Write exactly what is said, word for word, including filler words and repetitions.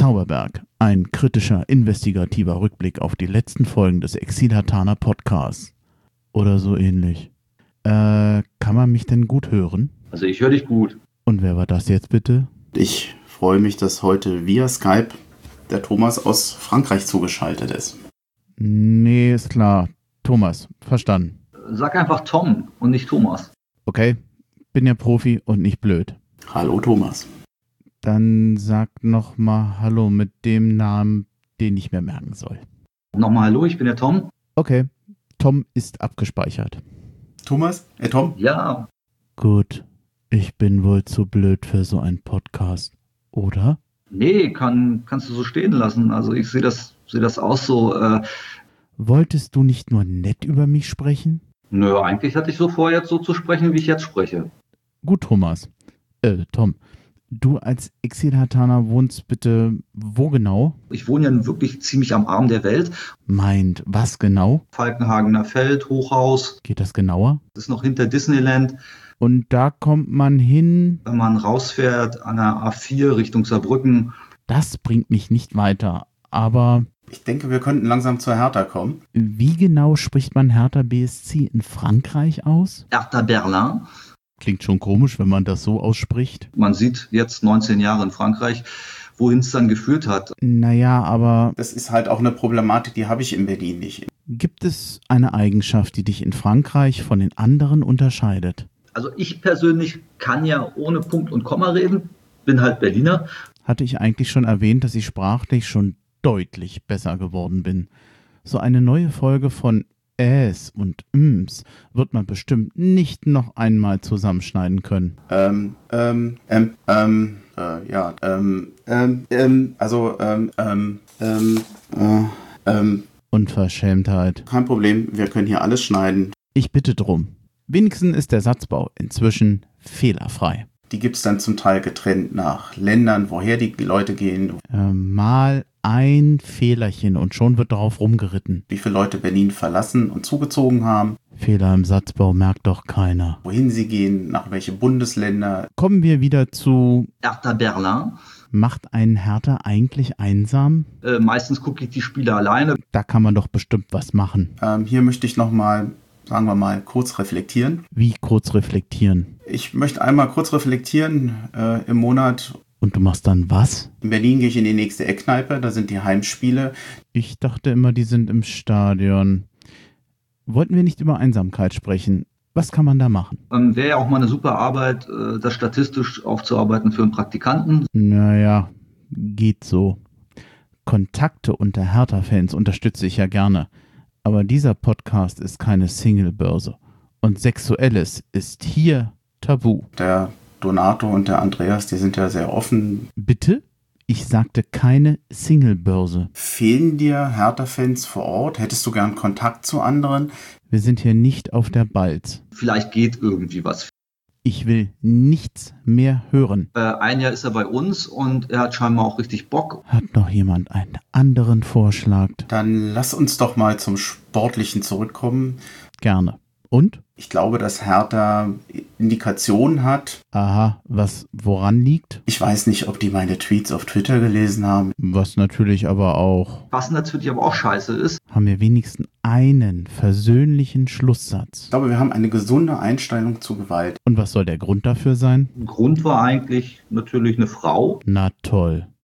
Zauberberg, ein kritischer, investigativer Rückblick auf die letzten Folgen des Exil-Hatana Podcasts. Oder so ähnlich. Äh, kann man mich denn gut hören? Also ich höre dich gut. Und wer war das jetzt bitte? Ich freue mich, dass heute via Skype der Thomas aus Frankreich zugeschaltet ist. Nee, ist klar. Thomas, verstanden. Sag einfach Tom und nicht Thomas. Okay, bin ja Profi und nicht blöd. Hallo Thomas. Dann sag noch mal Hallo mit dem Namen, den ich mir merken soll. Nochmal Hallo, ich bin der Tom. Okay, Tom ist abgespeichert. Thomas? Äh, Tom? Ja. Gut, ich bin wohl zu blöd für so einen Podcast, oder? Nee, kann, kannst du so stehen lassen. Also ich sehe das, sehe das auch so. Äh, Wolltest du nicht nur nett über mich sprechen? nö, eigentlich hatte ich so vor, jetzt so zu sprechen, wie ich jetzt spreche. Gut, Thomas. Äh, Tom. Du als Exil-Hatana wohnst bitte wo genau? Ich wohne ja wirklich ziemlich am Arm der Welt. Meint, was genau? Falkenhagener Feld, Hochhaus, Geht das genauer? das ist noch hinter Disneyland. Und da kommt man hin. Wenn man rausfährt an der A vier Richtung Saarbrücken. Das bringt mich nicht weiter. Aber Ich denke, wir könnten langsam zur Hertha kommen. wie genau spricht man Hertha B S C in Frankreich aus? Hertha Berlin. Klingt schon komisch, wenn man das so ausspricht. Man sieht jetzt neunzehn Jahre in Frankreich, wohin es dann geführt hat. Naja, aber Das ist halt auch eine Problematik, die habe ich in Berlin nicht. gibt es eine Eigenschaft, die dich in Frankreich von den anderen unterscheidet? Also ich persönlich kann ja ohne Punkt und Komma reden, bin halt Berliner. Hatte ich eigentlich schon erwähnt, dass ich sprachlich schon deutlich besser geworden bin. So eine neue Folge von Äs und Ms wird man bestimmt nicht noch einmal zusammenschneiden können. Ähm, ähm, ähm, ähm, äh, ja, ähm, ähm, ähm, also, ähm, ähm, ähm, äh, ähm, Unverschämtheit. kein Problem, wir können hier alles schneiden. Ich bitte drum. Wenigstens ist der Satzbau inzwischen fehlerfrei. Die gibt's dann zum Teil getrennt nach Ländern, woher die Leute gehen, Äh, mal ein Fehlerchen und schon wird darauf rumgeritten. wie viele Leute Berlin verlassen und zugezogen haben, Fehler im Satzbau merkt doch keiner. wohin sie gehen, nach welche Bundesländer. Kommen wir wieder zu, Hertha Berlin. macht einen Hertha eigentlich einsam? Äh, meistens gucke ich die Spiele alleine. Da kann man doch bestimmt was machen. Ähm, hier möchte ich nochmal, sagen wir mal, kurz reflektieren. Wie kurz reflektieren? Ich möchte einmal kurz reflektieren äh, im Monat. Und du machst dann was? In Berlin gehe ich in die nächste Eckkneipe, da sind die Heimspiele. Ich dachte immer, die sind im Stadion. Wollten wir nicht über Einsamkeit sprechen? Was kann man da machen? Ähm, Wäre ja auch mal eine super Arbeit, äh, das statistisch aufzuarbeiten für einen Praktikanten. Naja, geht so. Kontakte unter Hertha-Fans unterstütze ich ja gerne. Aber dieser Podcast ist keine Singlebörse. Und Sexuelles ist hier tabu. Der Donato und der Andreas, die sind ja sehr offen. Bitte? Ich sagte keine Singlebörse. Fehlen dir Hertha-Fans vor Ort? Hättest du gern Kontakt zu anderen? Wir sind hier nicht auf der Balz. Vielleicht geht irgendwie was. Ich will nichts mehr hören. Äh, ein Jahr ist er bei uns und er hat scheinbar auch richtig Bock. Hat noch jemand einen anderen Vorschlag? Dann lass uns doch mal zum Sportlichen zurückkommen. Gerne. Und? Ich glaube, dass Hertha Indikationen hat. Aha, was woran liegt? Ich weiß nicht, ob die meine Tweets auf Twitter gelesen haben. Was natürlich aber auch. Was natürlich aber auch scheiße ist. Haben wir wenigstens einen versöhnlichen Schlusssatz. Ich glaube, wir haben eine gesunde Einstellung zu Gewalt. Und was soll der Grund dafür sein? Grund war eigentlich natürlich eine Frau. Na toll.